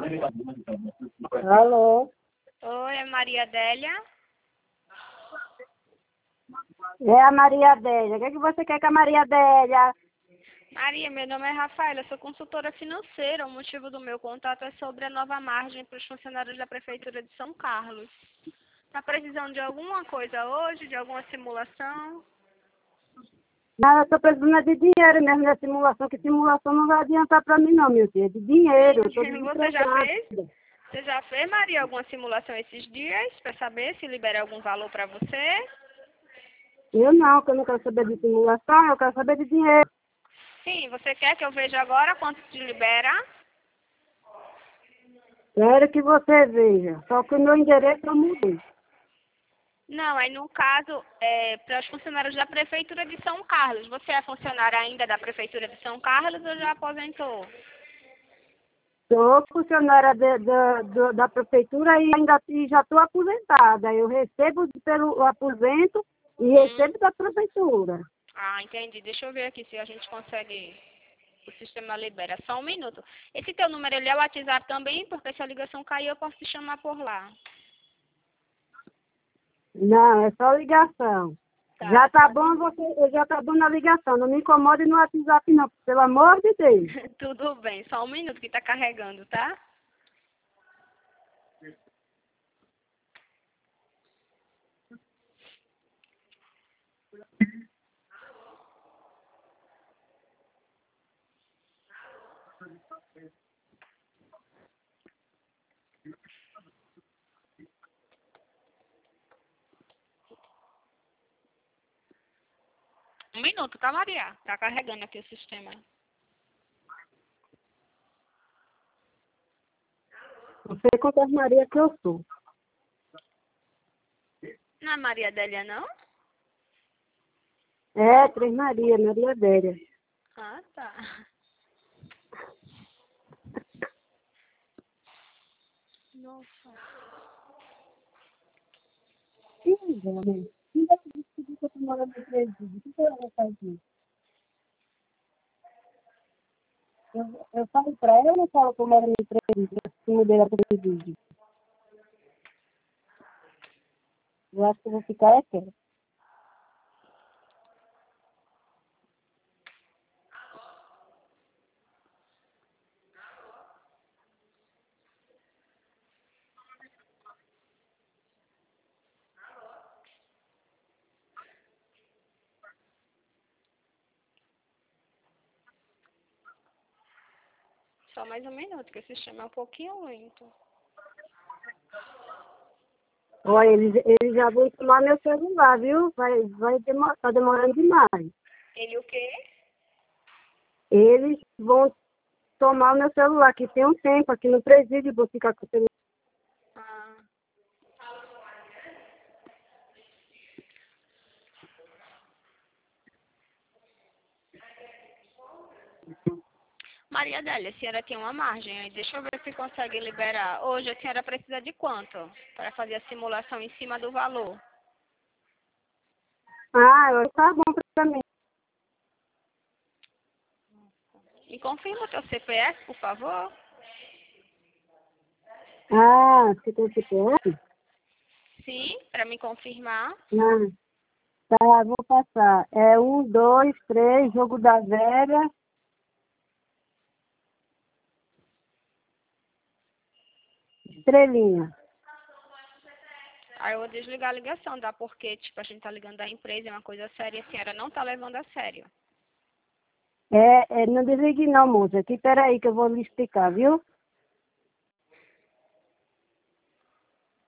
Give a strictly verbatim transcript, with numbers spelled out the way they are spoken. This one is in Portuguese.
Alô? Oi, é Maria Adélia? É a Maria Adélia. O que, é que você quer com a Maria Adélia? Maria, meu nome é Rafaela, sou consultora financeira. O motivo do meu contato é sobre a nova margem para os funcionários da Prefeitura de São Carlos. Está precisando de alguma coisa hoje, de alguma simulação? Não, eu estou precisando de dinheiro mesmo na simulação, que simulação não vai adiantar para mim não, meu filho. De dinheiro, eu estou Você já desempregada. fez? Você já fez, Maria, alguma simulação esses dias para saber se libera algum valor para você? Eu não, que eu não quero saber de simulação, eu quero saber de dinheiro. Sim, você quer que eu veja agora quanto te libera? Quero que você veja. Só que o meu endereço eu mudei. Não, aí no caso, é, para os funcionários da Prefeitura de São Carlos. Você é funcionária ainda da Prefeitura de São Carlos ou já aposentou? Sou funcionária de- da da- da prefeitura e ainda e já estou aposentada. Eu recebo pelo aposento e Hum. recebo da prefeitura. Ah, entendi. Deixa eu ver aqui se a gente consegue, o sistema libera. Só um minuto. Esse teu número, ele é o WhatsApp também? Porque se a ligação cair, eu posso te chamar por lá. Não, é só ligação. Tá, Já tá só- bom você, já tá bom na ligação. Não me incomode no WhatsApp não, pelo amor de Deus. Tudo bem. Só um minuto que tá carregando, tá? Um minuto, tá, Maria? Tá carregando aqui o sistema. Você confirmaria que eu sou. Não é Maria Adélia, não? É, Três Maria, Maria Adélia. Ah, tá. Nossa. Sim, homem. Quem vai decidir que eu tô morando no presídio? O que que ela vai fazer? Eu, eu falo pra ela ou não falo que eu moro no presídio? Eu mudei da presídio. Eu acho que eu vou ficar é quieto. Só mais um minuto, que o sistema é um pouquinho lento. Olha, eles, eles já vão tomar meu celular, viu? Vai, vai demorar, tá demorando demais. Ele o quê? Eles vão tomar o meu celular, que tem um tempo aqui no presídio, vou ficar com o celular. Ah. Maria Adélia, a senhora tem uma margem aí. Deixa eu ver se consegue liberar. Hoje a senhora precisa de quanto para fazer a simulação em cima do valor? Ah, eu- tá bom pra mim. Me confirma o teu C P F, por favor. Ah, você tem C P F? Sim, para me confirmar. Ah, tá, vou passar. É um, dois, três, jogo da velha. Estrelinha. Aí eu vou desligar a ligação, tá? Porque, tipo, a gente tá ligando da empresa, é uma coisa séria e a senhora não tá levando a sério. É, é, não desligue não, moça. Aqui, peraí que eu vou lhe explicar, viu?